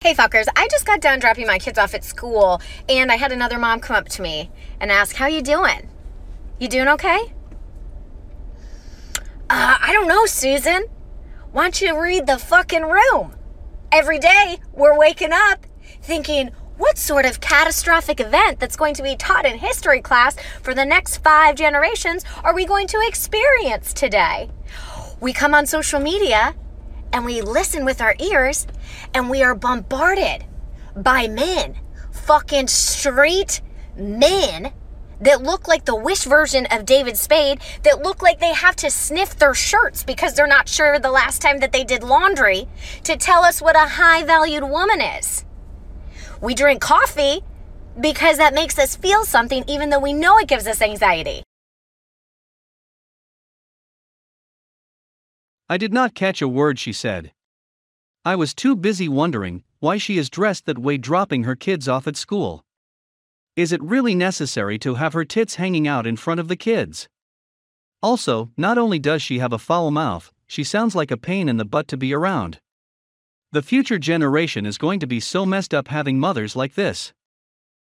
Hey fuckers, I just got done dropping my kids off at school and I had another mom come up to me and ask, how you doing? You doing okay? I don't know, Susan. Why don't you read the fucking room? Every day we're waking up thinking, what sort of catastrophic event that's going to be taught in history class for the next 5 generations are we going to experience today? We come on social media and we listen with our ears and we are bombarded by men, fucking straight men that look like the Wish version of David Spade, that look like they have to sniff their shirts because they're not sure the last time that they did laundry, to tell us what a high-valued woman is. We drink coffee because that makes us feel something even though we know it gives us anxiety. I did not catch a word she said. I was too busy wondering why she is dressed that way, dropping her kids off at school. Is it really necessary to have her tits hanging out in front of the kids? Also, not only does she have a foul mouth, she sounds like a pain in the butt to be around. The future generation is going to be so messed up having mothers like this.